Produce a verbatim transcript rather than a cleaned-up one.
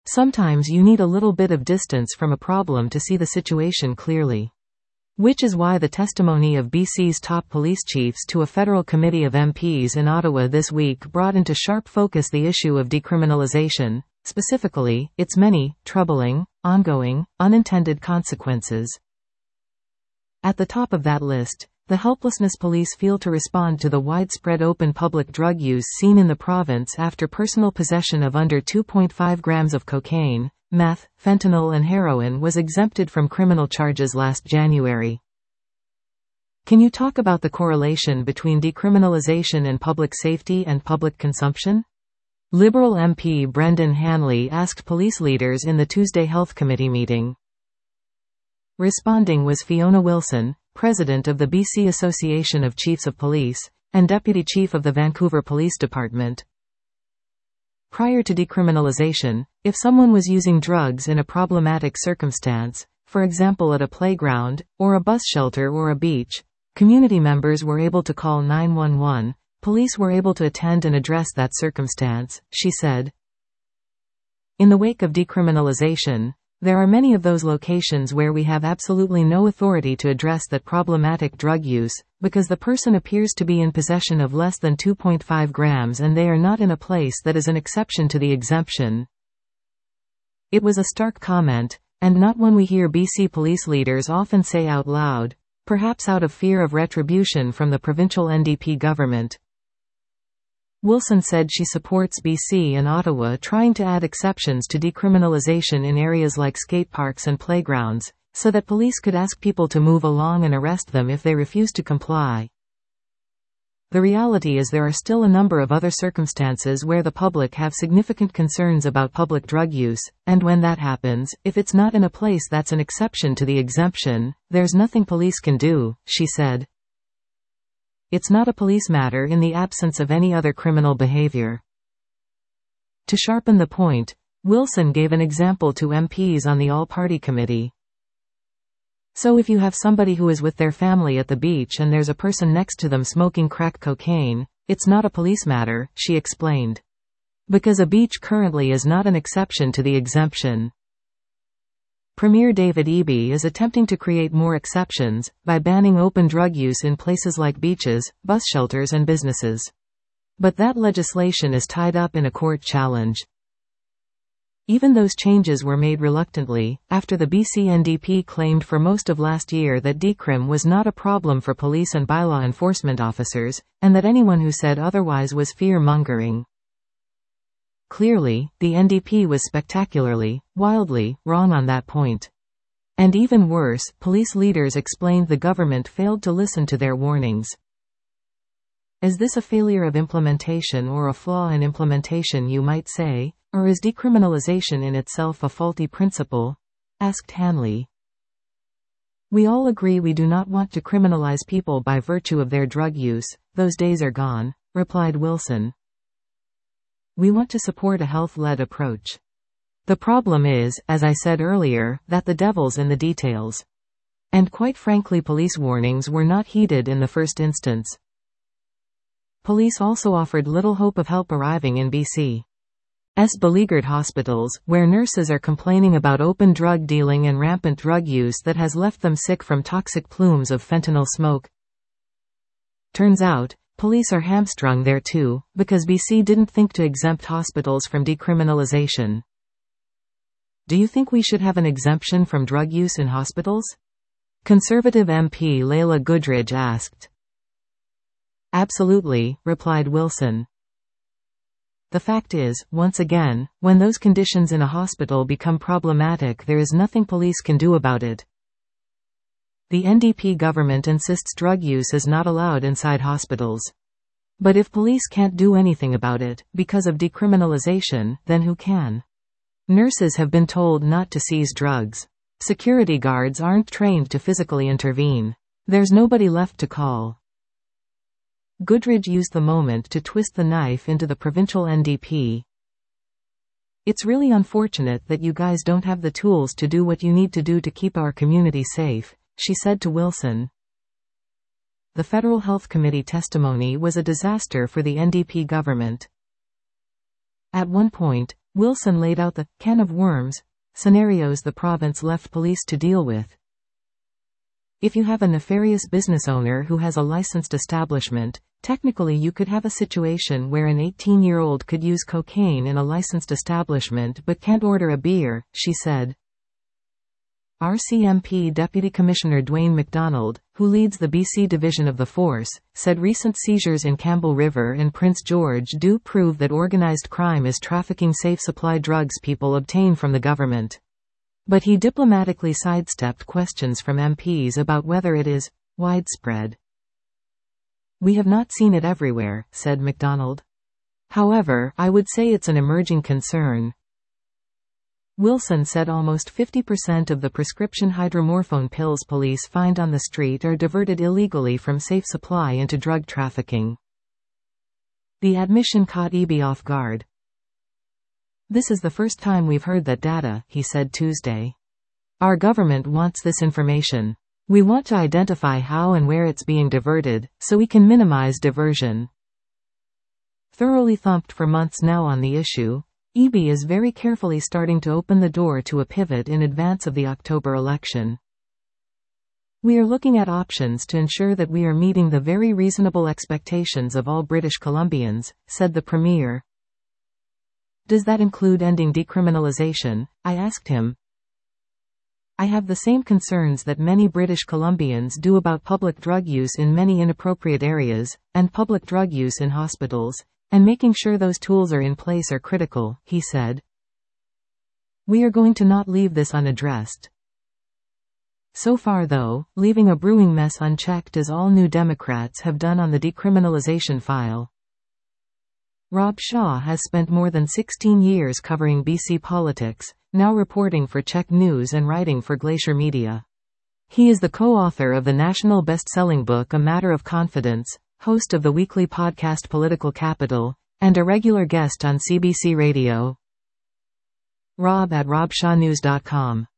Sometimes you need a little bit of distance from a problem to see the situation clearly. Which is why the testimony of B C's top police chiefs to a federal committee of M Ps in Ottawa this week brought into sharp focus the issue of decriminalization, specifically, its many, troubling, ongoing, unintended consequences. At the top of that list, the helplessness police feel to respond to the widespread open public drug use seen in the province after personal possession of under two point five grams of cocaine, meth, fentanyl and heroin was exempted from criminal charges last January. Can you talk about the correlation between decriminalization and public safety and public consumption? Liberal M P Brendan Hanley asked police leaders in the Tuesday Health Committee meeting. Responding was Fiona Wilson, President of the B C Association of Chiefs of Police, and Deputy Chief of the Vancouver Police Department. Prior to decriminalization, if someone was using drugs in a problematic circumstance, for example at a playground, or a bus shelter or a beach, community members were able to call nine one one, police were able to attend and address that circumstance, she said. In the wake of decriminalization, there are many of those locations where we have absolutely no authority to address that problematic drug use, because the person appears to be in possession of less than two point five grams and they are not in a place that is an exception to the exemption. It was a stark comment, and not one we hear B C police leaders often say out loud, perhaps out of fear of retribution from the provincial N D P government. Wilson said she supports B C and Ottawa trying to add exceptions to decriminalization in areas like skate parks and playgrounds, so that police could ask people to move along and arrest them if they refuse to comply. The reality is there are still a number of other circumstances where the public have significant concerns about public drug use, and when that happens, if it's not in a place that's an exception to the exemption, there's nothing police can do, she said. It's not a police matter in the absence of any other criminal behavior. To sharpen the point, Wilson gave an example to M Ps on the All-Party Committee. So if you have somebody who is with their family at the beach and there's a person next to them smoking crack cocaine, it's not a police matter, she explained. Because a beach currently is not an exception to the exemption. Premier David Eby is attempting to create more exceptions, by banning open drug use in places like beaches, bus shelters and businesses. But that legislation is tied up in a court challenge. Even those changes were made reluctantly, after the B C N D P claimed for most of last year that decrim was not a problem for police and bylaw enforcement officers, and that anyone who said otherwise was fear-mongering. Clearly, the N D P was spectacularly, wildly, wrong on that point. And even worse, police leaders explained the government failed to listen to their warnings. Is this a failure of implementation or a flaw in implementation, you might say, or is decriminalization in itself a faulty principle? Asked Hanley. We all agree we do not want to criminalize people by virtue of their drug use, those days are gone, replied Wilson. We want to support a health-led approach. The problem is, as I said earlier, that the devil's in the details. And quite frankly, police warnings were not heeded in the first instance. Police also offered little hope of help arriving in B C's beleaguered hospitals, where nurses are complaining about open drug dealing and rampant drug use that has left them sick from toxic plumes of fentanyl smoke. Turns out, police are hamstrung there too, because B C didn't think to exempt hospitals from decriminalization. Do you think we should have an exemption from drug use in hospitals? Conservative M P Leila Goodridge asked. Absolutely, replied Wilson. The fact is, once again, when those conditions in a hospital become problematic, there is nothing police can do about it. The N D P government insists drug use is not allowed inside hospitals. But if police can't do anything about it, because of decriminalization, then who can? Nurses have been told not to seize drugs. Security guards aren't trained to physically intervene. There's nobody left to call. Goodridge used the moment to twist the knife into the provincial N D P. It's really unfortunate that you guys don't have the tools to do what you need to do to keep our community safe, she said to Wilson. The Federal Health Committee testimony was a disaster for the N D P government. At one point, Wilson laid out the can of worms scenarios the province left police to deal with. If you have a nefarious business owner who has a licensed establishment, technically you could have a situation where an eighteen-year-old could use cocaine in a licensed establishment but can't order a beer, she said. R C M P Deputy Commissioner Dwayne McDonald, who leads the B C division of the force, said recent seizures in Campbell River and Prince George do prove that organized crime is trafficking safe supply drugs people obtain from the government. But he diplomatically sidestepped questions from M Ps about whether it is widespread. We have not seen it everywhere, said McDonald. However, I would say it's an emerging concern. Wilson said almost fifty percent of the prescription hydromorphone pills police find on the street are diverted illegally from safe supply into drug trafficking. The admission caught E B off guard. This is the first time we've heard that data, he said Tuesday. Our government wants this information. We want to identify how and where it's being diverted, so we can minimize diversion. Thoroughly thumped for months now on the issue, E B is very carefully starting to open the door to a pivot in advance of the October election. We are looking at options to ensure that we are meeting the very reasonable expectations of all British Columbians, said the Premier. Does that include ending decriminalization? I asked him. I have the same concerns that many British Columbians do about public drug use in many inappropriate areas, and public drug use in hospitals, and making sure those tools are in place are critical, he said. We are going to not leave this unaddressed. So far though, leaving a brewing mess unchecked as all New Democrats have done on the decriminalization file. Rob Shaw has spent more than sixteen years covering B C politics, now reporting for Czech News and writing for Glacier Media. He is the co-author of the national best-selling book A Matter of Confidence, host of the weekly podcast Political Capital, and a regular guest on C B C Radio. Rob at rob shaw news dot com